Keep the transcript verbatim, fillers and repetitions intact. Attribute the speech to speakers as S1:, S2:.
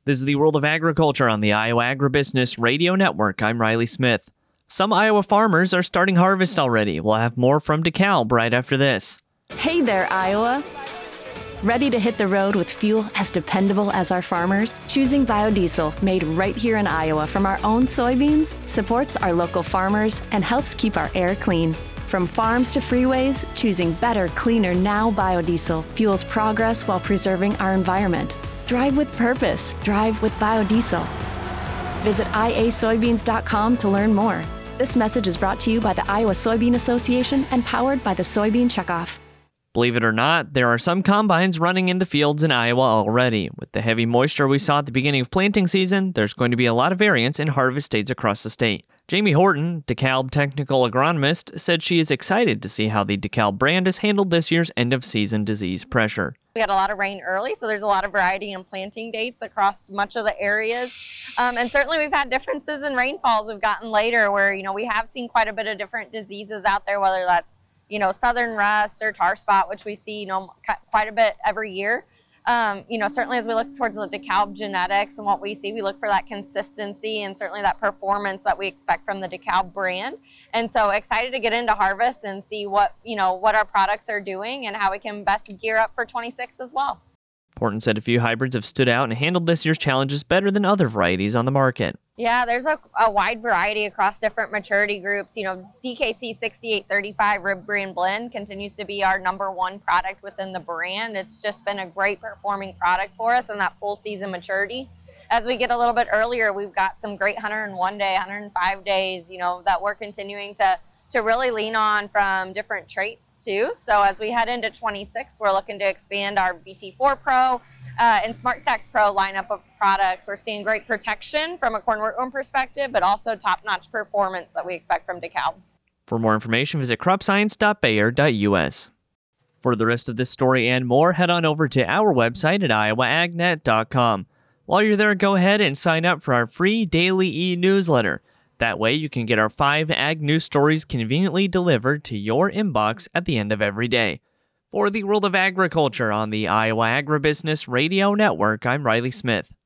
S1: This is the World of Agriculture on the Iowa Agribusiness Radio Network. I'm Riley Smith. Some Iowa farmers are starting harvest already. We'll have more from DeKalb right after this.
S2: Hey there, Iowa. Ready to hit the road with fuel as dependable as our farmers? Choosing biodiesel, made right here in Iowa from our own soybeans, supports our local farmers and helps keep our air clean. From farms to freeways, choosing better, cleaner now biodiesel fuels progress while preserving our environment. Drive with purpose. Drive with biodiesel. Visit i a soybeans dot com to learn more. This message is brought to you by the Iowa Soybean Association and powered by the Soybean Checkoff.
S1: Believe it or not, there are some combines running in the fields in Iowa already. With the heavy moisture we saw at the beginning of planting season, there's going to be a lot of variance in harvest dates across the state. Jamie Horton, DeKalb technical agronomist, said she is excited to see how the DeKalb brand has handled this year's end-of-season disease pressure.
S3: We had a lot of rain early, so there's a lot of variety in planting dates across much of the areas. Um, and certainly we've had differences in rainfalls we've gotten later where, you know, we have seen quite a bit of different diseases out there, whether that's, you know, southern rust or tar spot, which we see, you know, quite a bit every year. Um, you know, certainly as we look towards the DeKalb genetics and what we see, we look for that consistency and certainly that performance that we expect from the DeKalb brand. And so excited to get into harvest and see what, you know, what our products are doing and how we can best gear up for twenty-six as well.
S1: Horton said a few hybrids have stood out and handled this year's challenges better than other varieties on the market.
S3: Yeah, there's a, a wide variety across different maturity groups. You know, D K C sixty-eight thirty-five Rib Brand Blend continues to be our number one product within the brand. It's just been a great performing product for us in that full season maturity. As we get a little bit earlier, we've got some great one oh one day, one oh five days, you know, that we're continuing to to really lean on from different traits too. So as we head into twenty-six, we're looking to expand our B T four Pro uh, and SmartStax Pro lineup of products. We're seeing great protection from a corn rootworm perspective, but also top-notch performance that we expect from DeKalb.
S1: For more information, visit crop science dot bayer dot u s. For the rest of this story and more, head on over to our website at iowa ag net dot com. While you're there, go ahead and sign up for our free daily e-newsletter. That way, you can get our five ag news stories conveniently delivered to your inbox at the end of every day. For the World of Agriculture on the Iowa Agribusiness Radio Network, I'm Riley Smith.